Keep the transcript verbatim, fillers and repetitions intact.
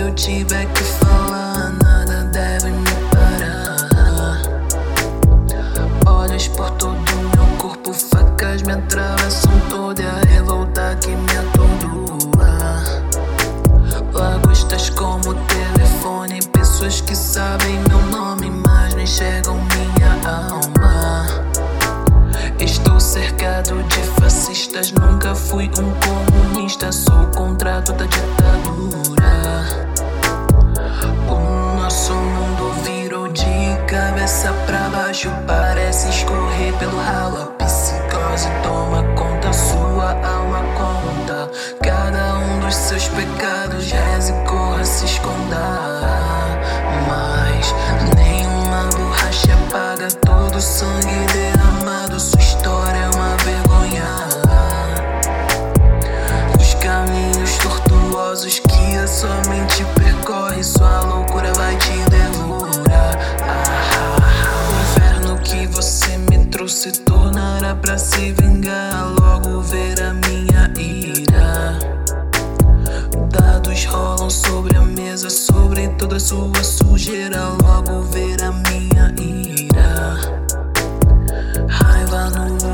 eu tiver que falar, nada deve me parar. Olhos por todo meu corpo, facas me atravessam toda, e a revolta que me atordoa. Lagostas como o telefone, pessoas que sabem meu nome, mas não enxergam minha alma. Estou cercado de fascistas, nunca fui um comunista, sou o contrato da ditadura. O nosso mundo virou de cabeça pra baixo, parece escorrer pelo ralo. A psicose toma conta, sua alma conta cada um dos seus pecados, reze e corra, se esconda. Mas nenhuma borracha apaga todo o sangue derramado, sua história é uma vergonha. Os caminhos tortuosos que a sua mente percorre, sua loucura vai te devorar. Ah, o inferno que você me trouxe tornará pra se vingar, logo ver a minha ira. Dados rolam sobre a mesa, sobre toda sua sujeira, logo ver a minha ira. Raiva no